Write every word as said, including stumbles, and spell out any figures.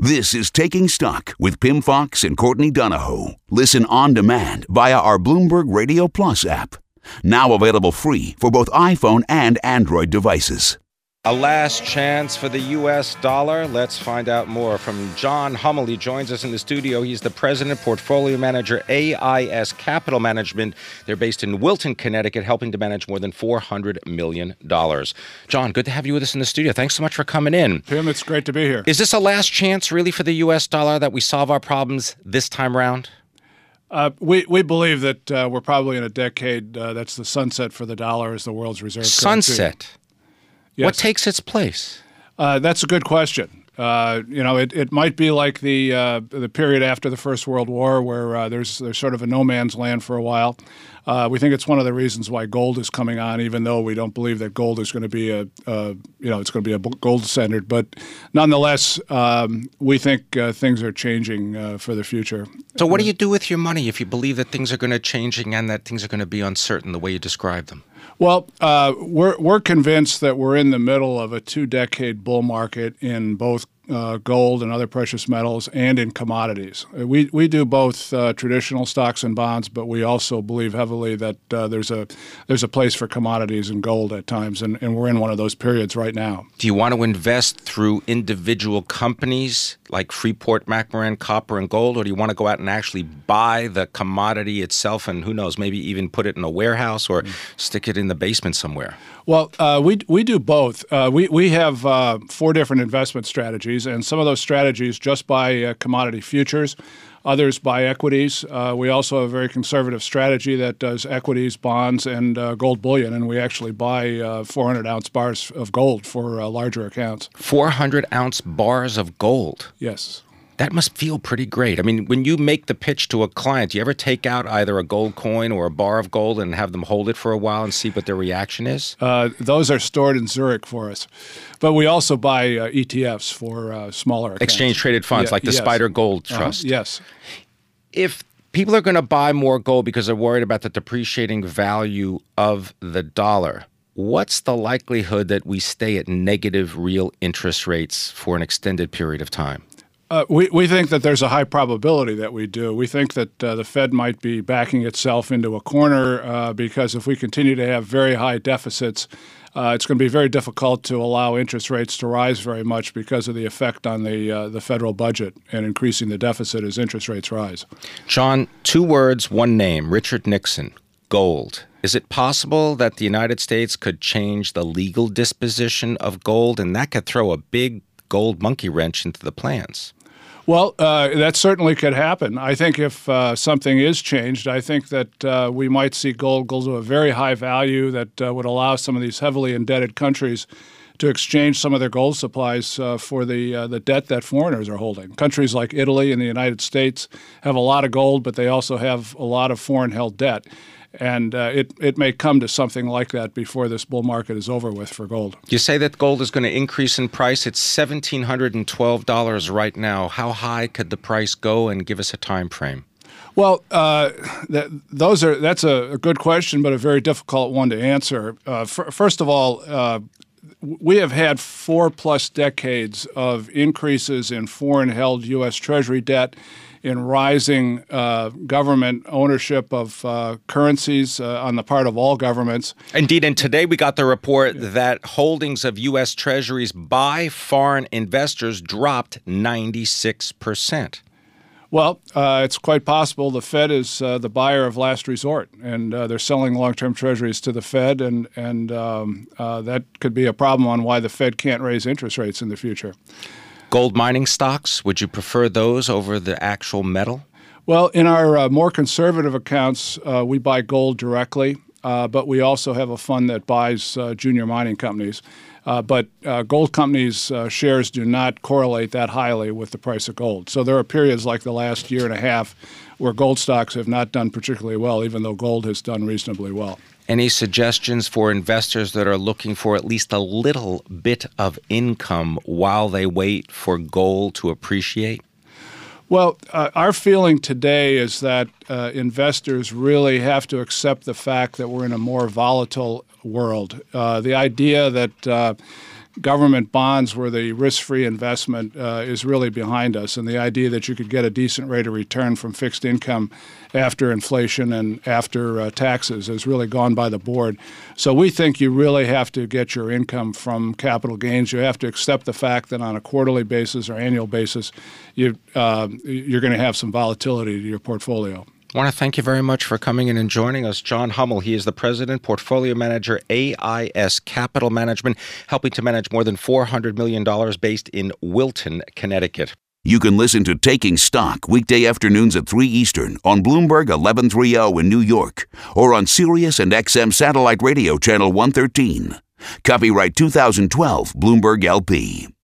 This is Taking Stock with Pimm Fox and Courtney Donahoe. Listen on demand via our Bloomberg Radio Plus app. Now available free for both iPhone and Android devices. A last chance for the U S dollar? Let's find out more from John Hummel. He joins us in the studio. He's the president, portfolio manager, A I S Capital Management. They're based in Wilton, Connecticut, helping to manage more than four hundred million dollars. John, good to have you with us in the studio. Thanks so much for coming in. Tim, it's great to be here. Is this a last chance, really, for the U S dollar that we solve our problems this time around? Uh, we, we believe that uh, we're probably in a decade uh, that's the sunset for the dollar as the world's reserve currency. Sunset? Yes. What takes its place? Uh, that's a good question. Uh, you know, it, it might be like the uh, the period after the First World War, where uh, there's there's sort of a no man's land for a while. Uh, we think it's one of the reasons why gold is coming on, even though we don't believe that gold is going to be a, a you know it's going to be a gold standard. But nonetheless, um, we think uh, things are changing uh, for the future. So, what do you do with your money if you believe that things are going to change and that things are going to be uncertain the way you describe them? Well, uh, we're we're convinced that we're in the middle of a two-decade bull market in both uh, gold and other precious metals and in commodities. We we do both uh, traditional stocks and bonds, but we also believe heavily that uh, there's a there's a place for commodities and gold at times, and, and we're in one of those periods right now. Do you want to invest through individual companies like Freeport, McMoran, Copper, and Gold, or do you want to go out and actually buy the commodity itself and, who knows, maybe even put it in a warehouse or mm. stick it in the basement somewhere? Well, uh, we we do both. Uh, we we have uh, four different investment strategies, and some of those strategies just buy uh, commodity futures. Others buy equities. Uh, we also have a very conservative strategy that does equities, bonds, and uh, gold bullion, and we actually buy uh, four hundred ounce bars of gold for uh, larger accounts. four hundred ounce bars of gold? Yes. That must feel pretty great. I mean, when you make the pitch to a client, do you ever take out either a gold coin or a bar of gold and have them hold it for a while and see what their reaction is? Uh, those are stored in Zurich for us. But we also buy uh, E T Fs for uh, smaller accounts. Exchange-traded funds, yeah, like the yes. Spider Gold Uh-huh. Trust. Yes. If people are going to buy more gold because they're worried about the depreciating value of the dollar, what's the likelihood that we stay at negative real interest rates for an extended period of time? Uh, we, we think that there's a high probability that we do. We think that uh, the Fed might be backing itself into a corner uh, because if we continue to have very high deficits, uh, it's going to be very difficult to allow interest rates to rise very much because of the effect on the uh, the federal budget and increasing the deficit as interest rates rise. John, two words, one name, Richard Nixon, gold. Is it possible that the United States could change the legal disposition of gold, and that could throw a big gold monkey wrench into the plans? Well, uh, that certainly could happen. I think if uh, something is changed, I think that uh, we might see gold go to a very high value that uh, would allow some of these heavily indebted countries to exchange some of their gold supplies uh, for the uh, the debt that foreigners are holding. Countries like Italy and the United States have a lot of gold, but they also have a lot of foreign-held debt. And uh, it, it may come to something like that before this bull market is over with for gold. You say that gold is going to increase in price. It's one thousand seven hundred twelve dollars right now. How high could the price go, and give us a time frame? Well, uh, that, those are that's a, a good question, but a very difficult one to answer. Uh, f- first of all, uh, we have had four-plus decades of increases in foreign-held U S Treasury debt, in rising uh, government ownership of uh, currencies uh, on the part of all governments. Indeed, and today we got the report yeah. that holdings of U S Treasuries by foreign investors dropped ninety-six percent. Well, uh, it's quite possible the Fed is uh, the buyer of last resort, and uh, they're selling long-term treasuries to the Fed, and, and um, uh, that could be a problem on why the Fed can't raise interest rates in the future. Gold mining stocks, would you prefer those over the actual metal? Well, in our uh, more conservative accounts, uh, we buy gold directly, uh, but we also have a fund that buys uh, junior mining companies. Uh, but uh, gold companies' uh, shares do not correlate that highly with the price of gold. So there are periods like the last year and a half where gold stocks have not done particularly well, even though gold has done reasonably well. Any suggestions for investors that are looking for at least a little bit of income while they wait for gold to appreciate? Well, uh, our feeling today is that uh, investors really have to accept the fact that we're in a more volatile world. Uh, the idea that uh, government bonds where the risk-free investment uh, is really behind us, and the idea that you could get a decent rate of return from fixed income after inflation and after uh, taxes has really gone by the board. So we think you really have to get your income from capital gains. You have to accept the fact that on a quarterly basis or annual basis, you, uh, you're going to have some volatility to your portfolio. I want to thank you very much for coming in and joining us. John Hummel, he is the President, Portfolio Manager, A I S Capital Management, helping to manage more than four hundred million dollars based in Wilton, Connecticut. You can listen to Taking Stock weekday afternoons at three Eastern on Bloomberg eleven thirty in New York or on Sirius and X M Satellite Radio Channel one thirteen. Copyright two thousand twelve Bloomberg L P.